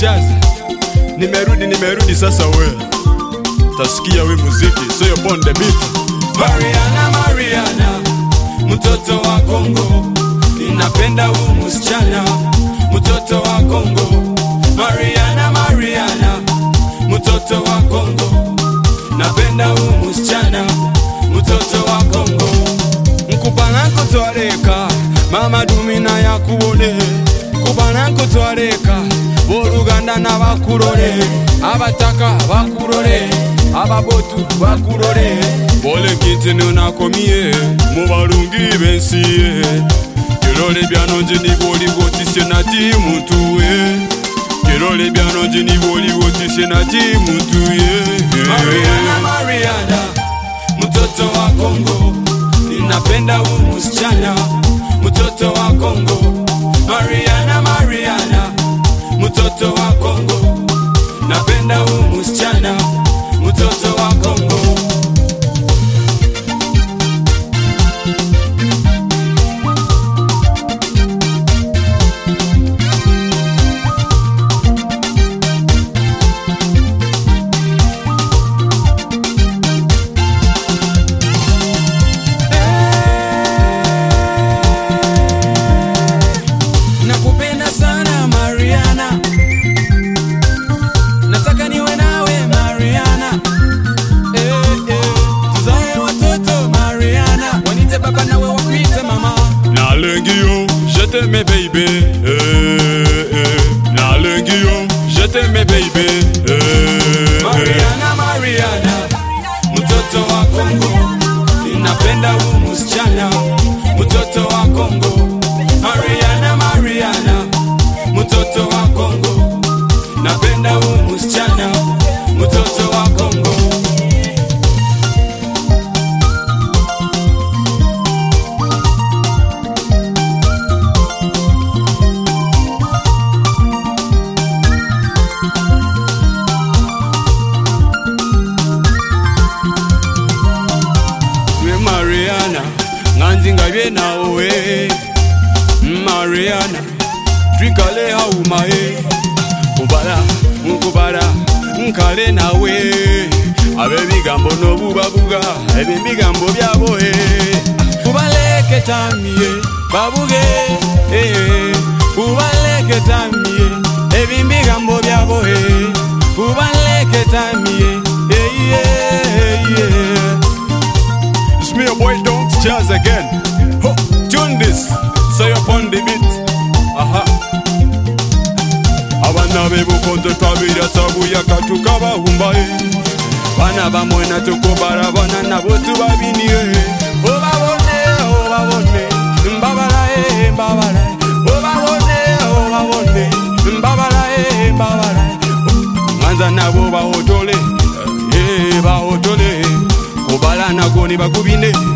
Jazz. Nimerudi sasa we. Tasikia we muziki, so you on the beat. Mariana, mtoto wa Kongo. Ninapenda huyu msichana, mtoto wa Kongo. Mariana, mtoto wa Kongo. Napenda huyu msichana, mtoto wa Kongo. Nkupana kutwareka, mama dumina ya kuone. Nkupana kutwareka, Boruganda na bakurore. Abataka bakurore, ababotu bakurore. Bole kitene unakomie, mubarungi bensiye. Kirole byanonje ni boli botisye nati mutuwe. Kirole byanonje ni boli botisye nati mutuye. Mariana, mtoto wa Kongo. Ninapenda huyu msichana, mtoto wa Kongo. Mariana, mtoto wa Kongo. Napenda huyu msichana, mtoto wa Kongo. Je t'aime baby, Nalengio, je t'aime baby, Mariana, mtoto wa Kongo. Ninapenda huyu msichana, mtoto wa Kongo. Mariana, mtoto wa Kongo. Napenda huyu msichana, mtoto wa Kongo. Nganzinga bye nawe Mariana, twikale haumae. Nkubala nkale nawe. Abebigambo nobubabuga, ebigambo byaboe. Kubaleke tamie babuge, kubaleke tamie ebigambo byaboe. Kubaleke tamie, It's me, your boy Don't Jazz again. Ho, tune this, so you're on the beat. Aha. Abana bebu konto tabira sabu ya katuka bahumbae. Bana bamwena tukobara bana na botu babiniye. Obabone, mbabalae. Obabone, mbabalae. Manza nabo bahotole, bahotole. Kubala na goni bakubine.